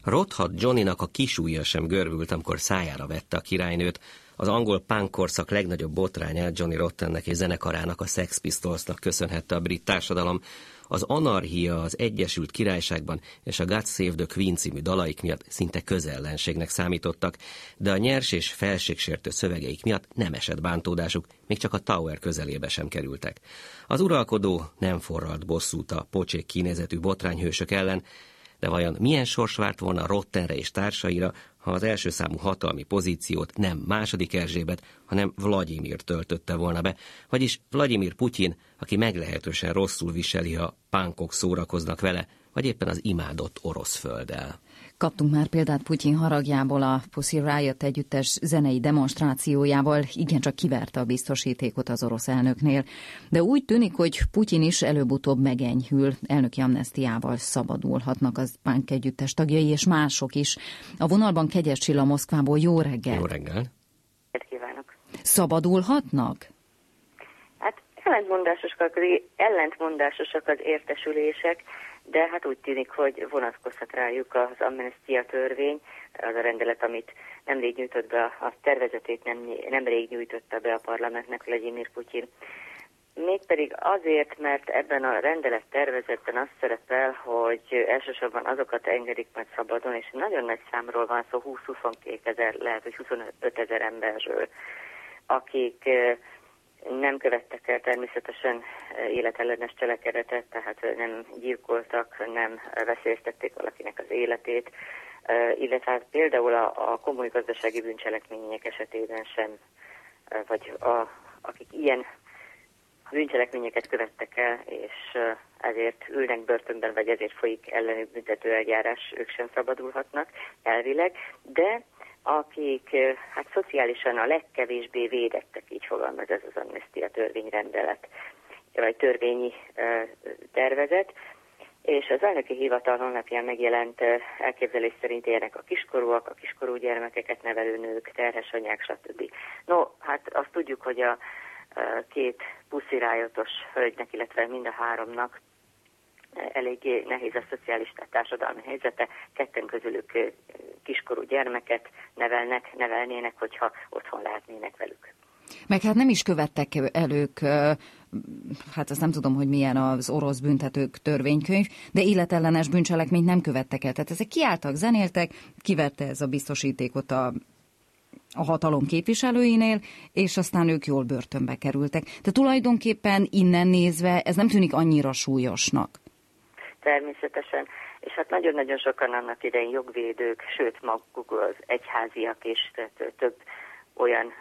Rothat Johnnynak a kisujja sem görbült, amikor szájára vette a királynőt. Az angol punk korszak legnagyobb botrányát Johnny Rottennek és zenekarának, a Sex Pistolsnak köszönhette a brit társadalom. Az anarchia az Egyesült Királyságban és a God Save the Queen című dalaik miatt szinte közellenségnek számítottak, de a nyers és felségsértő szövegeik miatt nem esett bántódásuk, még csak a Tower közelébe sem kerültek. Az uralkodó nem forralt bosszút a pocsék kinézetű botrányhősök ellen, de vajon milyen sors várt volna Rottenre és társaira, ha az első számú hatalmi pozíciót nem második Erzsébet, hanem Vlagyimir töltötte volna be, vagyis Vlagyimir Putyin, aki meglehetősen rosszul viseli, ha pánkok szórakoznak vele, vagy éppen az imádott orosz földdel. Kaptunk már példát Putyin haragjából, a Pussy Riot együttes zenei demonstrációjával, igencsak kiverte a biztosítékot az orosz elnöknél. De úgy tűnik, hogy Putyin is előbb-utóbb megenyhül, elnöki amnesztiával szabadulhatnak az punk együttes tagjai, és mások is. A vonalban Kegyes Csilla Moszkvából, jó reggel! Jó reggel! Kívánok! Szabadulhatnak? Hát ellentmondásosak az értesülések, de hát úgy tűnik, hogy vonatkozhat rájuk az amnestia törvény, az a rendelet, amit nemrég nyújtott be, a tervezetét nemrég nyújtotta be a parlamentnek Vlagyimir Putyin. Mégpedig azért, mert ebben a rendelet tervezetben az szerepel, hogy elsősorban azokat engedik majd szabadon, és nagyon nagy számról van szó, 20-22 ezer, lehet, hogy 25 ezer emberről, akik nem követtek el természetesen életellenes cselekedetet, tehát nem gyilkoltak, nem veszélyeztették valakinek az életét, illetve hát például a komoly gazdasági bűncselekmények esetében sem, vagy akik ilyen bűncselekményeket követtek el, és ezért ülnek börtönben, vagy ezért folyik ellenük büntetőeljárás, ők sem szabadulhatnak elvileg, de akik hát szociálisan a legkevésbé védettek, így fogalmaz ez az amnestia törvényrendelet, vagy törvényi tervezet, és az elnöki hivatal honlapján megjelent elképzelés szerint ilyenek a kiskorúak, a kiskorú gyermekeket nevelő nők, terhes anyák, stb. No, hát azt tudjuk, hogy a két Pussy Riotos hölgynek, illetve mind a háromnak eléggé nehéz a szociális társadalmi helyzete, ketten közülük kiskorú gyermeket nevelnének, hogyha otthon lehetnének velük. Meg hát nem is követtek elők, hát azt nem tudom, hogy milyen az orosz büntetők törvénykönyv, de életellenes bűncselekményt nem követtek el. Tehát ezek kiálltak, zenéltek, kivette ez a biztosítékot a hatalom képviselőinél, és aztán ők jól börtönbe kerültek. De tulajdonképpen innen nézve ez nem tűnik annyira súlyosnak. Természetesen, és hát nagyon-nagyon sokan annak idején jogvédők, sőt maguk az egyháziak is, tehát több olyan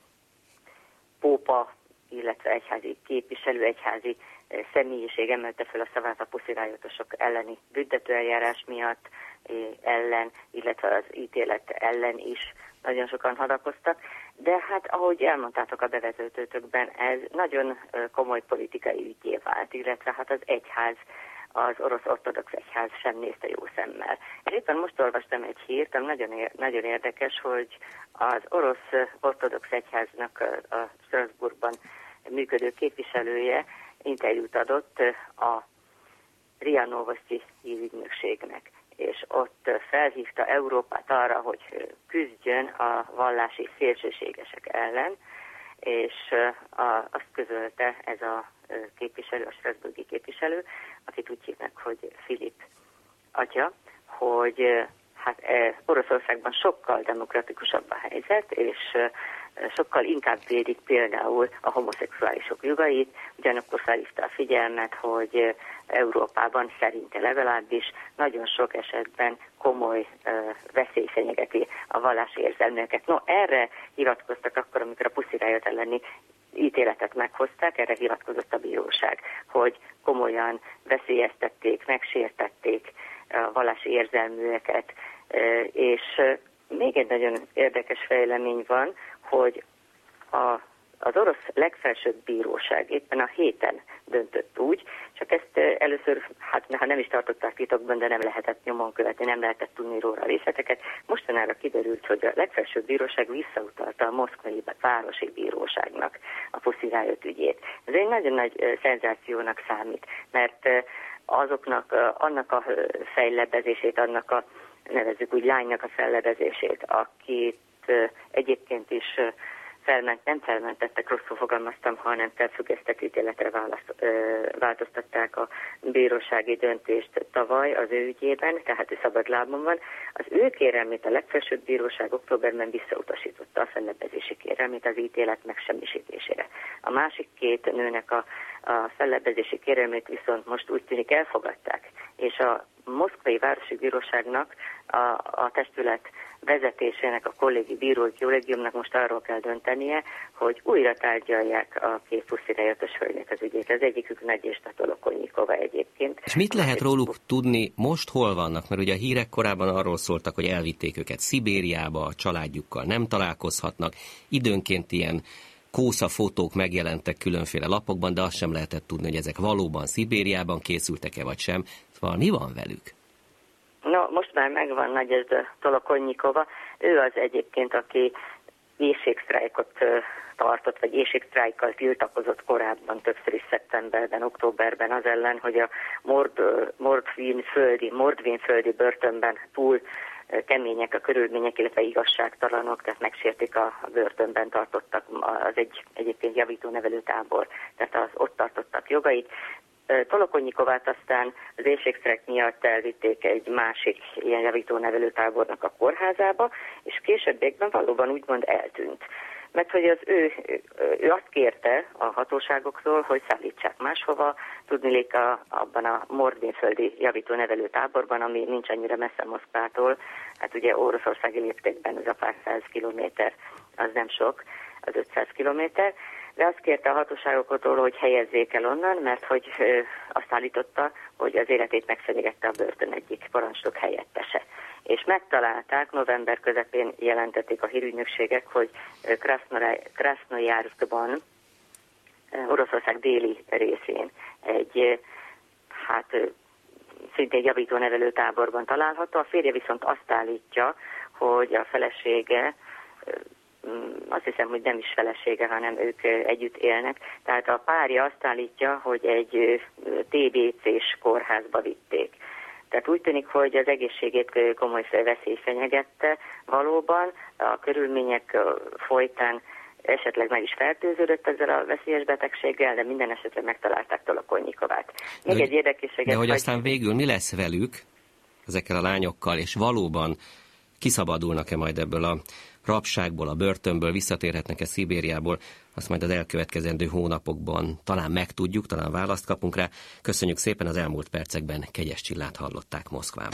pópa, illetve egyházi képviselő, egyházi személyiség emelte fel a szavát a Pussy Riotosok elleni büntetőeljárás miatt ellen, illetve az ítélet ellen is nagyon sokan hadakoztak, de hát ahogy elmondtátok a bevezetőtökben, ez nagyon komoly politikai ügyé vált, illetve hát az egyház, az orosz ortodox egyház sem nézte jó szemmel. És éppen most olvastam egy hírt, ami nagyon érdekes, hogy az orosz ortodox egyháznak a Strasbourgban működő képviselője interjút adott a RIA Novosti hírügynökségnek, és ott felhívta Európát arra, hogy küzdjön a vallási szélsőségesek ellen, és azt közölte ez a képviselő, a strasbourgi képviselő, akit úgy hívnak, hogy Filip atya, hogy hát Oroszországban sokkal demokratikusabb a helyzet, és sokkal inkább védik például a homoszexuálisok jogait, ugyanakkor felhívta a figyelmet, hogy Európában szerinte legalábbis nagyon sok esetben komoly veszély fenyegeti a vallási érzelmeket. No, erre hivatkoztak akkor, amikor a Pussy Riot elleni ítéletet meghozták, erre hivatkozott a bíróság, hogy komolyan veszélyeztették, megsértették a vallási érzelműeket, és még egy nagyon érdekes fejlemény van, hogy az orosz legfelsőbb bíróság éppen a héten döntött úgy, csak ezt először, hát nem is tartották titokban, de nem lehetett nyomon követni, nem lehetett tudni róla a részleteket. Mostanára kiderült, hogy a legfelsőbb bíróság visszautalta a moszkvai városi bíróságnak a Pussy Riot ügyét. Ez egy nagyon nagy szenzációnak számít, mert annak a fejlebbezését, annak a nevezzük úgy lánynak a fellebezését, akit egyébként is nem felmentettek, rosszul fogalmaztam, hanem felfüggesztett ítéletre változtatták a bírósági döntést tavaly az ő ügyében, tehát ő szabadlábon van. Az ő kérelmét a legfelsőbb bíróság októberben visszautasította, a fellebezési kérelmét az ítélet megsemmisítésére. A másik két nőnek a fellebezési kérelmét viszont most úgy tűnik elfogadták, és a Moszkvai Városi Bíróságnak a testület vezetésének, a bírói kollégiumnak most arról kell döntenie, hogy újra tárgyalják a két puszirajotos hölgynek az ügyét. Az egyikük Nagyesta Tolokonnyikova egyébként. És mit lehet róluk tudni, most hol vannak? Mert ugye a hírek korábban arról szóltak, hogy elvitték őket Szibériába, a családjukkal nem találkozhatnak, időnként ilyen kósza fotók megjelentek különféle lapokban, de azt sem lehetett tudni, hogy ezek valóban Szibériában készültek-e vagy sem. Szóval mi van velük? No, most már megvan Nagyesta Tolokonnyikova. Ő az egyébként, aki éhségsztrájkot tartott, vagy éhségsztrájkkal tiltakozott korábban, többször is szeptemberben, októberben az ellen, hogy a Mordvin-földi börtönben túl kemények a körülmények, illetve igazságtalanok, tehát megsértik a börtönben tartottak, az egyébként javító nevelőtábor, tehát az ott tartottak jogait. Tolokonnyikovát aztán az éhségsztrájk miatt elvitték egy másik ilyen javító nevelőtábornak a kórházába, és későbbiekben valóban úgymond eltűnt. Mert hogy ő azt kérte a hatóságoktól, hogy szállítsák máshova, tudniillik abban a Mordvin-földi javító nevelőtáborban, ami nincs annyira messze Moszkvától, hát ugye oroszországi léptékben ez a pár 100 kilométer, az nem sok, az 500 kilométer, de azt kérte a hatóságoktól, hogy helyezzék el onnan, mert hogy azt állította, hogy az életét megfenyegette a börtön egyik parancsnok helyettese. És megtalálták, november közepén jelentették a hírügynökségek, hogy Krasznojarskban, Oroszország déli részén egy szintén javító nevelőtáborban található. A férje viszont azt állítja, hogy a felesége, azt hiszem, hogy nem is felesége, hanem ők együtt élnek. Tehát a párja azt állítja, hogy egy TBC-s kórházba vitték. Tehát úgy tűnik, hogy az egészségét komoly veszély fenyegette valóban, a körülmények folytán esetleg meg is fertőződött ezzel a veszélyes betegséggel, de minden esetre megtalálták Tolokonnyikovát. Még egy érdekességet... De hogy aztán végül mi lesz velük, ezekkel a lányokkal, és valóban kiszabadulnak-e majd ebből a rabságból, a börtönből, visszatérhetnek-e Szibériából, azt majd az elkövetkezendő hónapokban talán megtudjuk, talán választ kapunk rá. Köszönjük szépen, az elmúlt percekben Kegyes Csillát hallották Moszkvából.